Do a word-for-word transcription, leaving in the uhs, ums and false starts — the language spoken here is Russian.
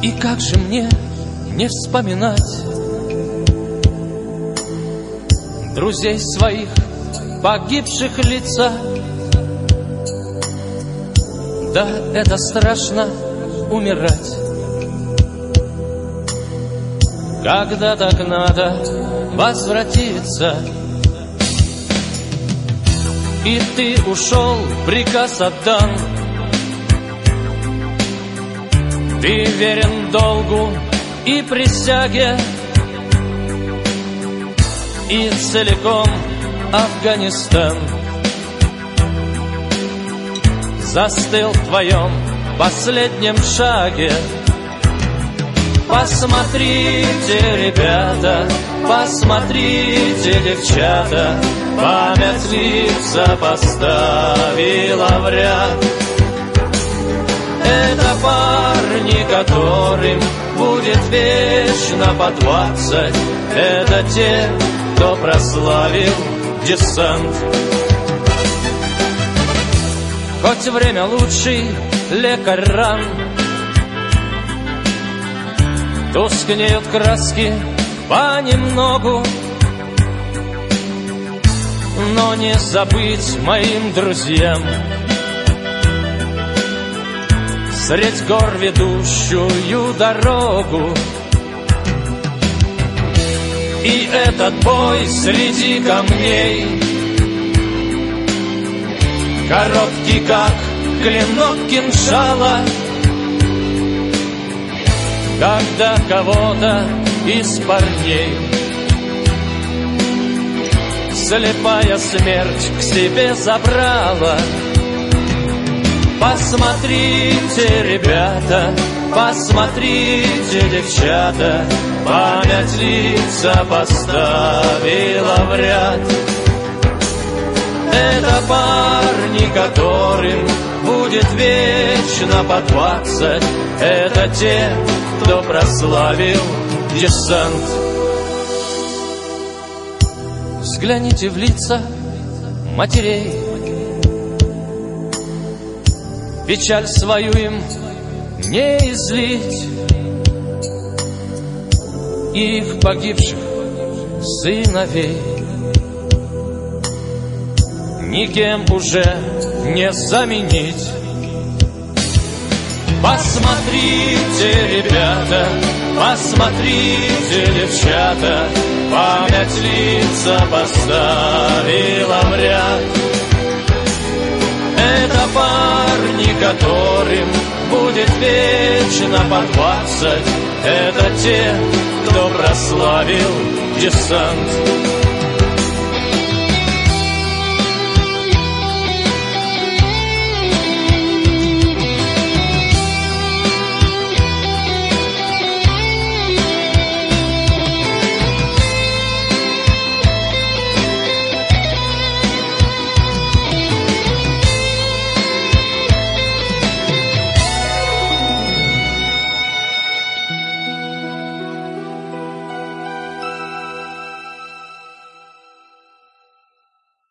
И как же мне не вспоминать друзей своих, погибших лица? Да, это страшно умирать, когда так надо возвратиться. И ты ушел, приказ отдан, ты верен долгу и присяге, и целиком Афганистан застыл в твоем последнем шаге. Посмотрите, ребята, посмотрите, девчата, память лица поставила в ряд. Это парни, которым будет вечно по двадцать. Это те, кто прославил десант. Хоть время лучший лекарь ран, тускнеют краски понемногу, но не забыть моим друзьям средь гор ведущую дорогу. И этот бой среди камней, короткий, как клинок кинжала, когда кого-то из парней слепая смерть к себе забрала. Посмотрите, ребята, посмотрите, девчата, память лица поставила в ряд. Это парни, которым будет вечно по двадцать. Это те, кто прославил десант. Взгляните в лица матерей, печаль свою им не излить, их погибших сыновей никем уже не заменить. Посмотрите, ребята, посмотрите, девчата, память лица поставила в ряд. Это парни, которым будет вечно по двадцать. Это те, кто прославил десант.